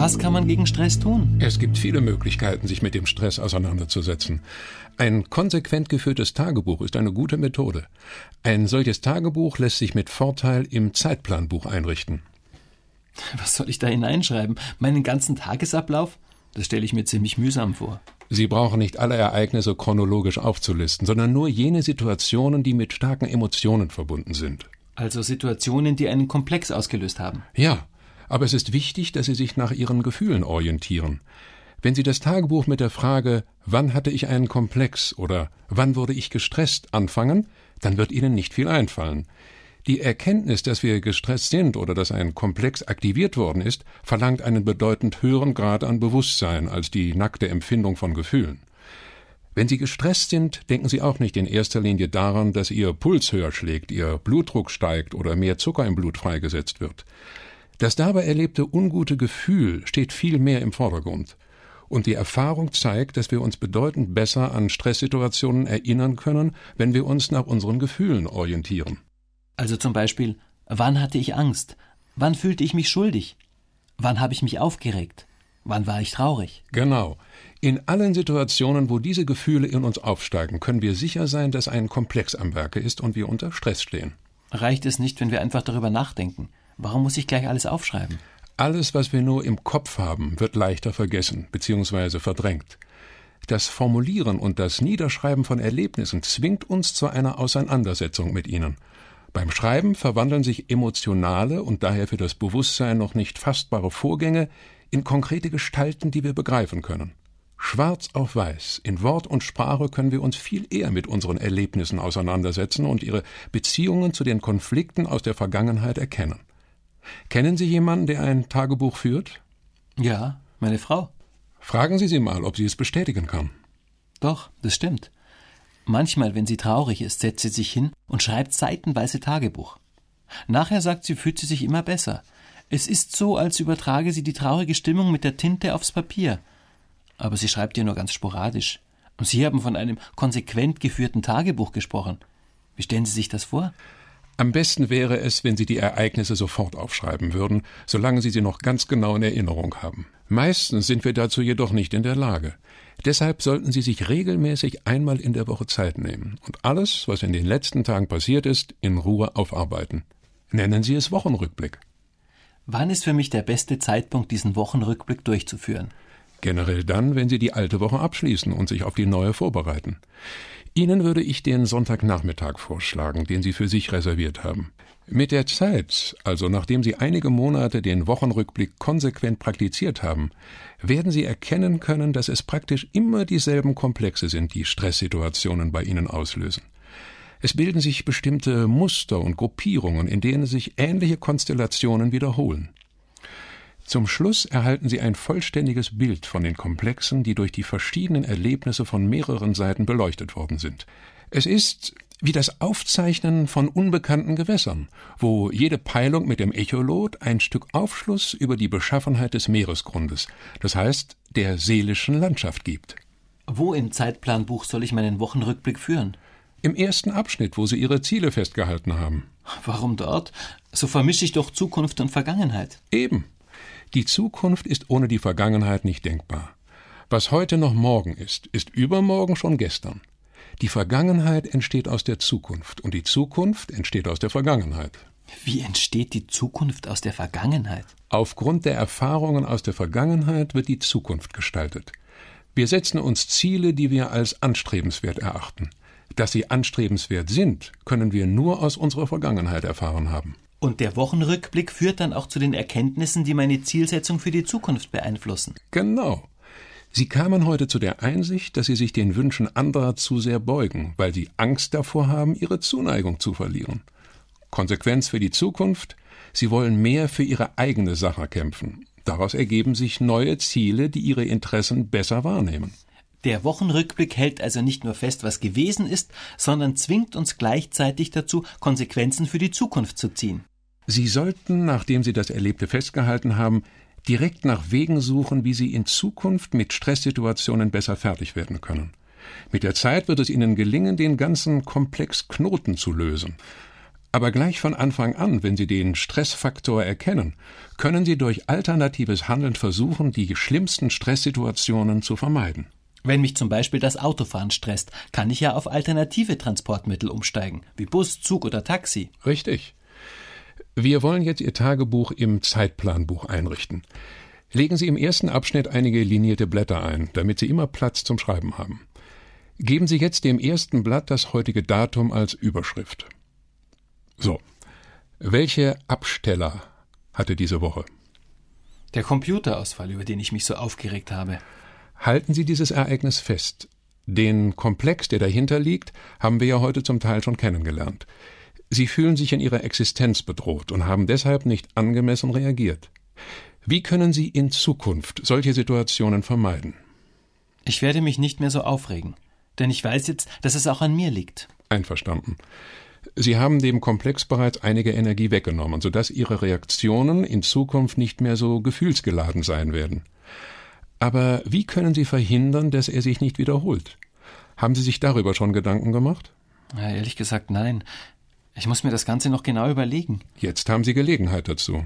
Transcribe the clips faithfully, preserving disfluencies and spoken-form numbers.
Was kann man gegen Stress tun? Es gibt viele Möglichkeiten, sich mit dem Stress auseinanderzusetzen. Ein konsequent geführtes Tagebuch ist eine gute Methode. Ein solches Tagebuch lässt sich mit Vorteil im Zeitplanbuch einrichten. Was soll ich da hineinschreiben? Meinen ganzen Tagesablauf? Das stelle ich mir ziemlich mühsam vor. Sie brauchen nicht alle Ereignisse chronologisch aufzulisten, sondern nur jene Situationen, die mit starken Emotionen verbunden sind. Also Situationen, die einen Komplex ausgelöst haben? Ja, aber es ist wichtig, dass Sie sich nach Ihren Gefühlen orientieren. Wenn Sie das Tagebuch mit der Frage, wann hatte ich einen Komplex oder wann wurde ich gestresst, anfangen, dann wird Ihnen nicht viel einfallen. Die Erkenntnis, dass wir gestresst sind oder dass ein Komplex aktiviert worden ist, verlangt einen bedeutend höheren Grad an Bewusstsein als die nackte Empfindung von Gefühlen. Wenn Sie gestresst sind, denken Sie auch nicht in erster Linie daran, dass Ihr Puls höher schlägt, Ihr Blutdruck steigt oder mehr Zucker im Blut freigesetzt wird. Das dabei erlebte ungute Gefühl steht viel mehr im Vordergrund. Und die Erfahrung zeigt, dass wir uns bedeutend besser an Stresssituationen erinnern können, wenn wir uns nach unseren Gefühlen orientieren. Also zum Beispiel, wann hatte ich Angst? Wann fühlte ich mich schuldig? Wann habe ich mich aufgeregt? Wann war ich traurig? Genau. In allen Situationen, wo diese Gefühle in uns aufsteigen, können wir sicher sein, dass ein Komplex am Werke ist und wir unter Stress stehen. Reicht es nicht, wenn wir einfach darüber nachdenken? Warum muss ich gleich alles aufschreiben? Alles, was wir nur im Kopf haben, wird leichter vergessen bzw. verdrängt. Das Formulieren und das Niederschreiben von Erlebnissen zwingt uns zu einer Auseinandersetzung mit ihnen. Beim Schreiben verwandeln sich emotionale und daher für das Bewusstsein noch nicht fassbare Vorgänge in konkrete Gestalten, die wir begreifen können. Schwarz auf weiß, in Wort und Sprache können wir uns viel eher mit unseren Erlebnissen auseinandersetzen und ihre Beziehungen zu den Konflikten aus der Vergangenheit erkennen. Kennen Sie jemanden, der ein Tagebuch führt? Ja, meine Frau. Fragen Sie sie mal, ob sie es bestätigen kann. Doch, das stimmt. Manchmal, wenn sie traurig ist, setzt sie sich hin und schreibt seitenweise Tagebuch. Nachher sagt sie, fühlt sie sich immer besser. Es ist so, als übertrage sie die traurige Stimmung mit der Tinte aufs Papier. Aber sie schreibt ja nur ganz sporadisch. Und Sie haben von einem konsequent geführten Tagebuch gesprochen. Wie stellen Sie sich das vor? Am besten wäre es, wenn Sie die Ereignisse sofort aufschreiben würden, solange Sie sie noch ganz genau in Erinnerung haben. Meistens sind wir dazu jedoch nicht in der Lage. Deshalb sollten Sie sich regelmäßig einmal in der Woche Zeit nehmen und alles, was in den letzten Tagen passiert ist, in Ruhe aufarbeiten. Nennen Sie es Wochenrückblick. Wann ist für mich der beste Zeitpunkt, diesen Wochenrückblick durchzuführen? Generell dann, wenn Sie die alte Woche abschließen und sich auf die neue vorbereiten. Ihnen würde ich den Sonntagnachmittag vorschlagen, den Sie für sich reserviert haben. Mit der Zeit, also nachdem Sie einige Monate den Wochenrückblick konsequent praktiziert haben, werden Sie erkennen können, dass es praktisch immer dieselben Komplexe sind, die Stresssituationen bei Ihnen auslösen. Es bilden sich bestimmte Muster und Gruppierungen, in denen sich ähnliche Konstellationen wiederholen. Zum Schluss erhalten Sie ein vollständiges Bild von den Komplexen, die durch die verschiedenen Erlebnisse von mehreren Seiten beleuchtet worden sind. Es ist wie das Aufzeichnen von unbekannten Gewässern, wo jede Peilung mit dem Echolot ein Stück Aufschluss über die Beschaffenheit des Meeresgrundes, das heißt der seelischen Landschaft gibt. Wo im Zeitplanbuch soll ich meinen Wochenrückblick führen? Im ersten Abschnitt, wo Sie Ihre Ziele festgehalten haben. Warum dort? So vermische ich doch Zukunft und Vergangenheit. Eben. Die Zukunft ist ohne die Vergangenheit nicht denkbar. Was heute noch morgen ist, ist übermorgen schon gestern. Die Vergangenheit entsteht aus der Zukunft und die Zukunft entsteht aus der Vergangenheit. Wie entsteht die Zukunft aus der Vergangenheit? Aufgrund der Erfahrungen aus der Vergangenheit wird die Zukunft gestaltet. Wir setzen uns Ziele, die wir als anstrebenswert erachten. Dass sie anstrebenswert sind, können wir nur aus unserer Vergangenheit erfahren haben. Und der Wochenrückblick führt dann auch zu den Erkenntnissen, die meine Zielsetzung für die Zukunft beeinflussen. Genau. Sie kamen heute zu der Einsicht, dass Sie sich den Wünschen anderer zu sehr beugen, weil Sie Angst davor haben, Ihre Zuneigung zu verlieren. Konsequenz für die Zukunft: Sie wollen mehr für Ihre eigene Sache kämpfen. Daraus ergeben sich neue Ziele, die Ihre Interessen besser wahrnehmen. Der Wochenrückblick hält also nicht nur fest, was gewesen ist, sondern zwingt uns gleichzeitig dazu, Konsequenzen für die Zukunft zu ziehen. Sie sollten, nachdem Sie das Erlebte festgehalten haben, direkt nach Wegen suchen, wie Sie in Zukunft mit Stresssituationen besser fertig werden können. Mit der Zeit wird es Ihnen gelingen, den ganzen Komplex Knoten zu lösen. Aber gleich von Anfang an, wenn Sie den Stressfaktor erkennen, können Sie durch alternatives Handeln versuchen, die schlimmsten Stresssituationen zu vermeiden. Wenn mich zum Beispiel das Autofahren stresst, kann ich ja auf alternative Transportmittel umsteigen, wie Bus, Zug oder Taxi. Richtig. Wir wollen jetzt Ihr Tagebuch im Zeitplanbuch einrichten. Legen Sie im ersten Abschnitt einige linierte Blätter ein, damit Sie immer Platz zum Schreiben haben. Geben Sie jetzt dem ersten Blatt das heutige Datum als Überschrift. So, welche Absteller hatte diese Woche? Der Computerausfall, über den ich mich so aufgeregt habe. Halten Sie dieses Ereignis fest. Den Komplex, der dahinter liegt, haben wir ja heute zum Teil schon kennengelernt. Sie fühlen sich in Ihrer Existenz bedroht und haben deshalb nicht angemessen reagiert. Wie können Sie in Zukunft solche Situationen vermeiden? Ich werde mich nicht mehr so aufregen, denn ich weiß jetzt, dass es auch an mir liegt. Einverstanden. Sie haben dem Komplex bereits einige Energie weggenommen, sodass Ihre Reaktionen in Zukunft nicht mehr so gefühlsgeladen sein werden. Aber wie können Sie verhindern, dass er sich nicht wiederholt? Haben Sie sich darüber schon Gedanken gemacht? Ja, ehrlich gesagt, nein. Ich muss mir das Ganze noch genau überlegen. Jetzt haben Sie Gelegenheit dazu.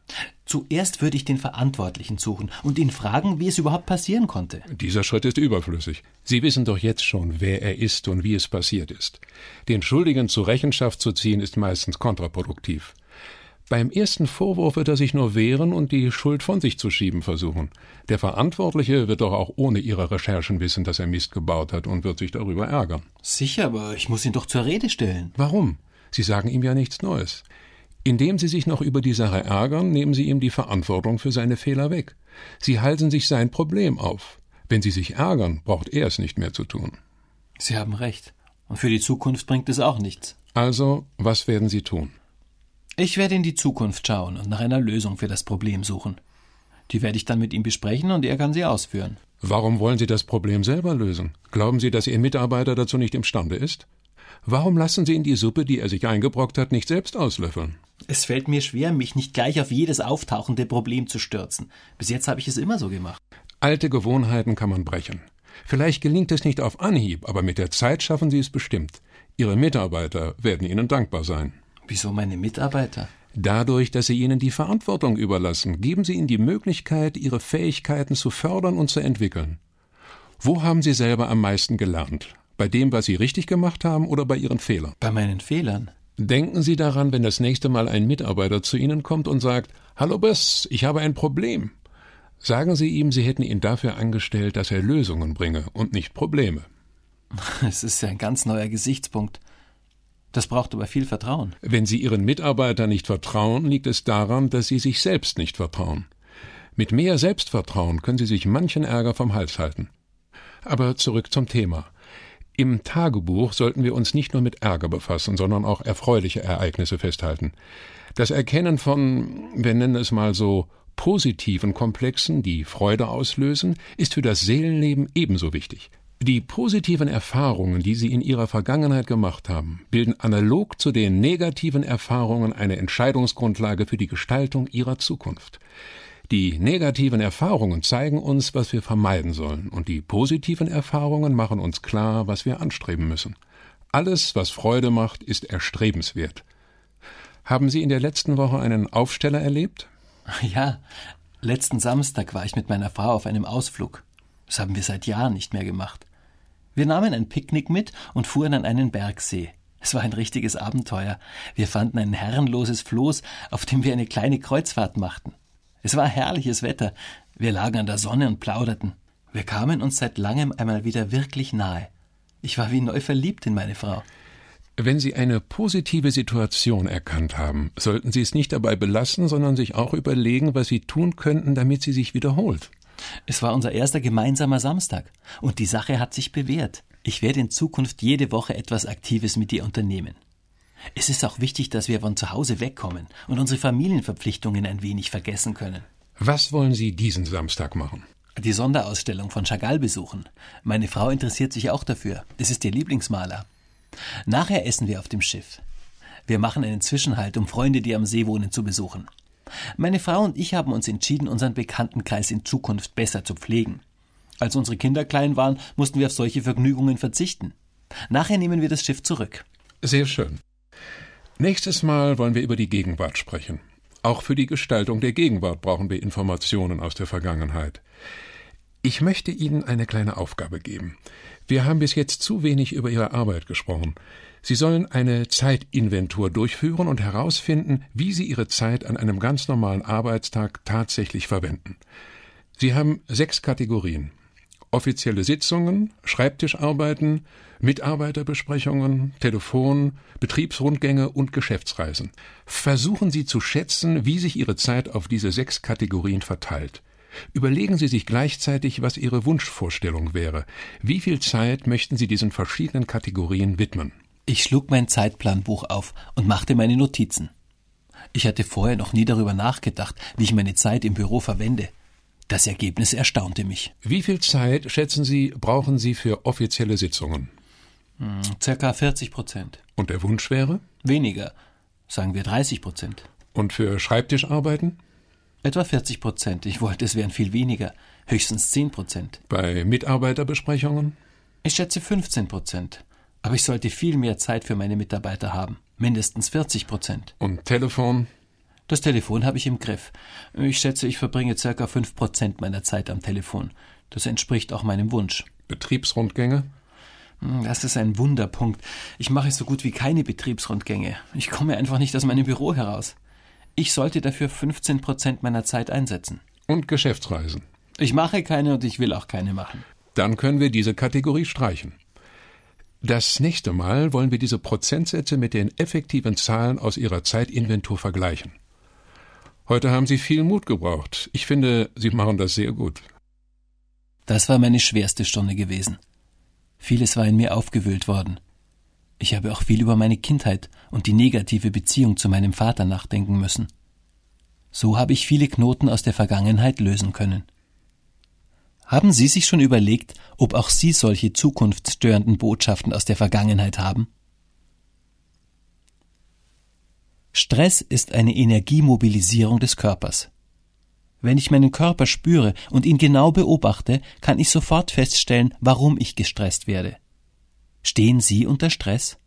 Zuerst würde ich den Verantwortlichen suchen und ihn fragen, wie es überhaupt passieren konnte. Dieser Schritt ist überflüssig. Sie wissen doch jetzt schon, wer er ist und wie es passiert ist. Den Schuldigen zur Rechenschaft zu ziehen, ist meistens kontraproduktiv. Beim ersten Vorwurf wird er sich nur wehren und die Schuld von sich zu schieben versuchen. Der Verantwortliche wird doch auch ohne Ihre Recherchen wissen, dass er Mist gebaut hat und wird sich darüber ärgern. Sicher, aber ich muss ihn doch zur Rede stellen. Warum? Sie sagen ihm ja nichts Neues. Indem Sie sich noch über die Sache ärgern, nehmen Sie ihm die Verantwortung für seine Fehler weg. Sie halsen sich sein Problem auf. Wenn Sie sich ärgern, braucht er es nicht mehr zu tun. Sie haben recht. Und für die Zukunft bringt es auch nichts. Also, was werden Sie tun? Ich werde in die Zukunft schauen und nach einer Lösung für das Problem suchen. Die werde ich dann mit ihm besprechen und er kann sie ausführen. Warum wollen Sie das Problem selber lösen? Glauben Sie, dass Ihr Mitarbeiter dazu nicht imstande ist? Warum lassen Sie ihn die Suppe, die er sich eingebrockt hat, nicht selbst auslöffeln? Es fällt mir schwer, mich nicht gleich auf jedes auftauchende Problem zu stürzen. Bis jetzt habe ich es immer so gemacht. Alte Gewohnheiten kann man brechen. Vielleicht gelingt es nicht auf Anhieb, aber mit der Zeit schaffen Sie es bestimmt. Ihre Mitarbeiter werden Ihnen dankbar sein. Wieso meine Mitarbeiter? Dadurch, dass Sie ihnen die Verantwortung überlassen, geben Sie ihnen die Möglichkeit, ihre Fähigkeiten zu fördern und zu entwickeln. Wo haben Sie selber am meisten gelernt? Bei dem, was Sie richtig gemacht haben oder bei Ihren Fehlern? Bei meinen Fehlern. Denken Sie daran, wenn das nächste Mal ein Mitarbeiter zu Ihnen kommt und sagt, »Hallo Boss, ich habe ein Problem.« Sagen Sie ihm, Sie hätten ihn dafür angestellt, dass er Lösungen bringe und nicht Probleme. Es ist ja ein ganz neuer Gesichtspunkt. Das braucht aber viel Vertrauen. Wenn Sie Ihren Mitarbeitern nicht vertrauen, liegt es daran, dass Sie sich selbst nicht vertrauen. Mit mehr Selbstvertrauen können Sie sich manchen Ärger vom Hals halten. Aber zurück zum Thema. Im Tagebuch sollten wir uns nicht nur mit Ärger befassen, sondern auch erfreuliche Ereignisse festhalten. Das Erkennen von, wir nennen es mal so, positiven Komplexen, die Freude auslösen, ist für das Seelenleben ebenso wichtig. Die positiven Erfahrungen, die Sie in Ihrer Vergangenheit gemacht haben, bilden analog zu den negativen Erfahrungen eine Entscheidungsgrundlage für die Gestaltung Ihrer Zukunft. Die negativen Erfahrungen zeigen uns, was wir vermeiden sollen, und die positiven Erfahrungen machen uns klar, was wir anstreben müssen. Alles, was Freude macht, ist erstrebenswert. Haben Sie in der letzten Woche einen Aufsteller erlebt? Ja, letzten Samstag war ich mit meiner Frau auf einem Ausflug. Das haben wir seit Jahren nicht mehr gemacht. Wir nahmen ein Picknick mit und fuhren an einen Bergsee. Es war ein richtiges Abenteuer. Wir fanden ein herrenloses Floß, auf dem wir eine kleine Kreuzfahrt machten. Es war herrliches Wetter. Wir lagen an der Sonne und plauderten. Wir kamen uns seit langem einmal wieder wirklich nahe. Ich war wie neu verliebt in meine Frau. Wenn Sie eine positive Situation erkannt haben, sollten Sie es nicht dabei belassen, sondern sich auch überlegen, was Sie tun könnten, damit sie sich wiederholt. Es war unser erster gemeinsamer Samstag und die Sache hat sich bewährt. Ich werde in Zukunft jede Woche etwas Aktives mit dir unternehmen. Es ist auch wichtig, dass wir von zu Hause wegkommen und unsere Familienverpflichtungen ein wenig vergessen können. Was wollen Sie diesen Samstag machen? Die Sonderausstellung von Chagall besuchen. Meine Frau interessiert sich auch dafür. Es ist ihr Lieblingsmaler. Nachher essen wir auf dem Schiff. Wir machen einen Zwischenhalt, um Freunde, die am See wohnen, zu besuchen. Meine Frau und ich haben uns entschieden, unseren Bekanntenkreis in Zukunft besser zu pflegen. Als unsere Kinder klein waren, mussten wir auf solche Vergnügungen verzichten. Nachher nehmen wir das Schiff zurück. Sehr schön. Nächstes Mal wollen wir über die Gegenwart sprechen. Auch für die Gestaltung der Gegenwart brauchen wir Informationen aus der Vergangenheit. Ich möchte Ihnen eine kleine Aufgabe geben. Wir haben bis jetzt zu wenig über Ihre Arbeit gesprochen. Sie sollen eine Zeitinventur durchführen und herausfinden, wie Sie Ihre Zeit an einem ganz normalen Arbeitstag tatsächlich verwenden. Sie haben sechs Kategorien: offizielle Sitzungen, Schreibtischarbeiten, Mitarbeiterbesprechungen, Telefon, Betriebsrundgänge und Geschäftsreisen. Versuchen Sie zu schätzen, wie sich Ihre Zeit auf diese sechs Kategorien verteilt. Überlegen Sie sich gleichzeitig, was Ihre Wunschvorstellung wäre. Wie viel Zeit möchten Sie diesen verschiedenen Kategorien widmen? Ich schlug mein Zeitplanbuch auf und machte meine Notizen. Ich hatte vorher noch nie darüber nachgedacht, wie ich meine Zeit im Büro verwende. Das Ergebnis erstaunte mich. Wie viel Zeit, schätzen Sie, brauchen Sie für offizielle Sitzungen? Hm, circa vierzig Prozent. Und der Wunsch wäre? Weniger, sagen wir dreißig Prozent. Und für Schreibtischarbeiten? Etwa vierzig Prozent. Ich wollte, es wären viel weniger, höchstens zehn Prozent. Bei Mitarbeiterbesprechungen? Ich schätze fünfzehn Prozent. Aber ich sollte viel mehr Zeit für meine Mitarbeiter haben. Mindestens vierzig Prozent. Und Telefon? Das Telefon habe ich im Griff. Ich schätze, ich verbringe ca. fünf Prozent meiner Zeit am Telefon. Das entspricht auch meinem Wunsch. Betriebsrundgänge? Das ist ein Wunderpunkt. Ich mache so gut wie keine Betriebsrundgänge. Ich komme einfach nicht aus meinem Büro heraus. Ich sollte dafür fünfzehn Prozent meiner Zeit einsetzen. Und Geschäftsreisen? Ich mache keine und ich will auch keine machen. Dann können wir diese Kategorie streichen. Das nächste Mal wollen wir diese Prozentsätze mit den effektiven Zahlen aus Ihrer Zeitinventur vergleichen. Heute haben Sie viel Mut gebraucht. Ich finde, Sie machen das sehr gut. Das war meine schwerste Stunde gewesen. Vieles war in mir aufgewühlt worden. Ich habe auch viel über meine Kindheit und die negative Beziehung zu meinem Vater nachdenken müssen. So habe ich viele Knoten aus der Vergangenheit lösen können. Haben Sie sich schon überlegt, ob auch Sie solche zukunftsstörenden Botschaften aus der Vergangenheit haben? Stress ist eine Energiemobilisierung des Körpers. Wenn ich meinen Körper spüre und ihn genau beobachte, kann ich sofort feststellen, warum ich gestresst werde. Stehen Sie unter Stress?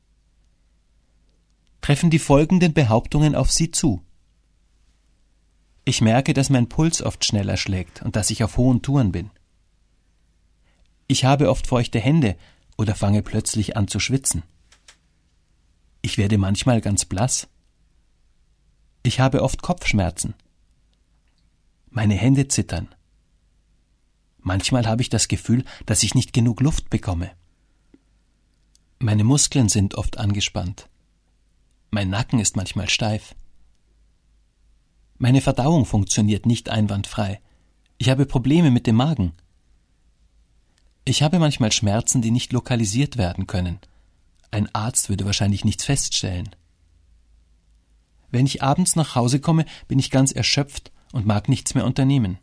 Treffen die folgenden Behauptungen auf Sie zu? Ich merke, dass mein Puls oft schneller schlägt und dass ich auf hohen Touren bin. Ich habe oft feuchte Hände oder fange plötzlich an zu schwitzen. Ich werde manchmal ganz blass. Ich habe oft Kopfschmerzen. Meine Hände zittern. Manchmal habe ich das Gefühl, dass ich nicht genug Luft bekomme. Meine Muskeln sind oft angespannt. Mein Nacken ist manchmal steif. Meine Verdauung funktioniert nicht einwandfrei. Ich habe Probleme mit dem Magen. Ich habe manchmal Schmerzen, die nicht lokalisiert werden können. Ein Arzt würde wahrscheinlich nichts feststellen. Wenn ich abends nach Hause komme, bin ich ganz erschöpft und mag nichts mehr unternehmen.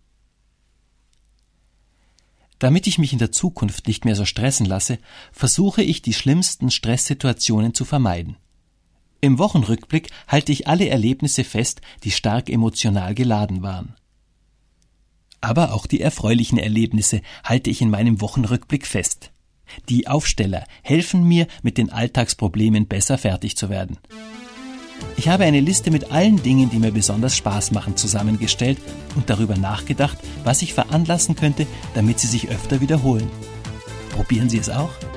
Damit ich mich in der Zukunft nicht mehr so stressen lasse, versuche ich, die schlimmsten Stresssituationen zu vermeiden. Im Wochenrückblick halte ich alle Erlebnisse fest, die stark emotional geladen waren. Aber auch die erfreulichen Erlebnisse halte ich in meinem Wochenrückblick fest. Die Aufsteller helfen mir, mit den Alltagsproblemen besser fertig zu werden. Ich habe eine Liste mit allen Dingen, die mir besonders Spaß machen, zusammengestellt und darüber nachgedacht, was ich veranlassen könnte, damit sie sich öfter wiederholen. Probieren Sie es auch?